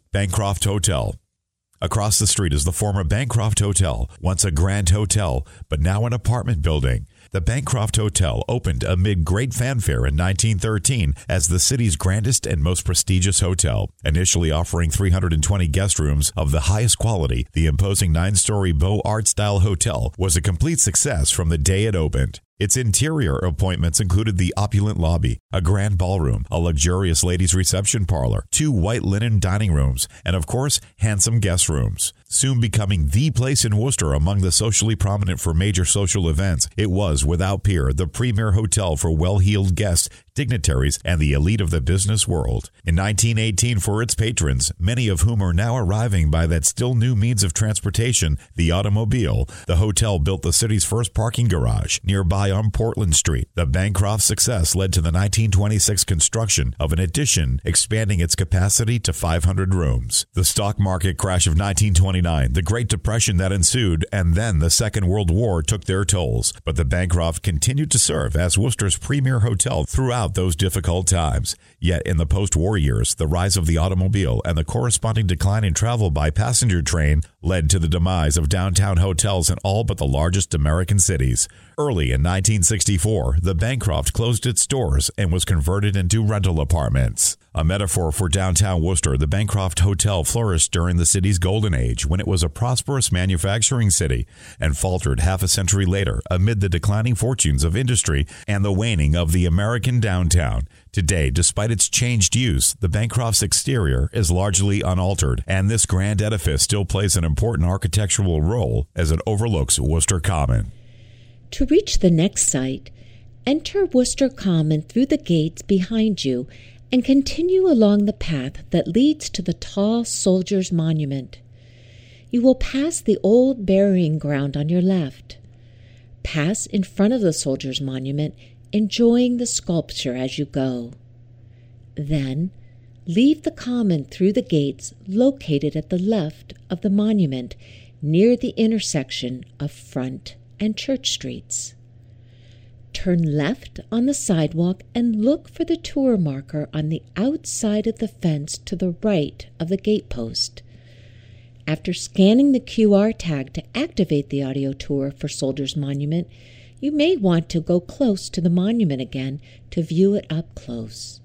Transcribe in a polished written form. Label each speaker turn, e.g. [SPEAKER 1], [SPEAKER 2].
[SPEAKER 1] Bancroft Hotel. Across the street is the former Bancroft Hotel, once a grand hotel, but now an apartment building. The Bancroft Hotel opened amid great fanfare in 1913 as the city's grandest and most prestigious hotel. Initially offering 320 guest rooms of the highest quality, the imposing 9-story Beaux Art-style hotel was a complete success from the day it opened. Its interior appointments included the opulent lobby, a grand ballroom, a luxurious ladies' reception parlor, 2 white linen dining rooms, and of course, handsome guest rooms. Soon becoming the place in Worcester among the socially prominent for major social events, it was, without peer, the premier hotel for well-heeled guests, dignitaries, and the elite of the business world. In 1918, for its patrons, many of whom are now arriving by that still new means of transportation, the automobile, the hotel built the city's first parking garage nearby on Portland Street. The Bancroft success led to the 1926 construction of an addition, expanding its capacity to 500 rooms. The stock market crash of 1929, the Great Depression that ensued, and then the Second World War took their tolls, but the Bancroft continued to serve as Worcester's premier hotel throughout those difficult times. Yet in the post-war years, the rise of the automobile and the corresponding decline in travel by passenger train led to the demise of downtown hotels in all but the largest American cities. Early in 1964, the Bancroft closed its doors and was converted into rental apartments. A metaphor for downtown Worcester, the Bancroft Hotel flourished during the city's golden age when it was a prosperous manufacturing city and faltered half a century later amid the declining fortunes of industry and the waning of the American downtown. Today, despite its changed use, the Bancroft's exterior is largely unaltered, and this grand edifice still plays an important architectural role as it overlooks Worcester Common.
[SPEAKER 2] To reach the next site, enter Worcester Common through the gates behind you and continue along the path that leads to the tall Soldiers' Monument. You will pass the old burying ground on your left. Pass in front of the Soldiers' Monument, enjoying the sculpture as you go. Then, leave the common through the gates located at the left of the monument near the intersection of Front and Church Streets. Turn left on the sidewalk and look for the tour marker on the outside of the fence to the right of the gatepost. After scanning the QR tag to activate the audio tour for Soldiers' Monument, you may want to go close to the monument again to view it up close.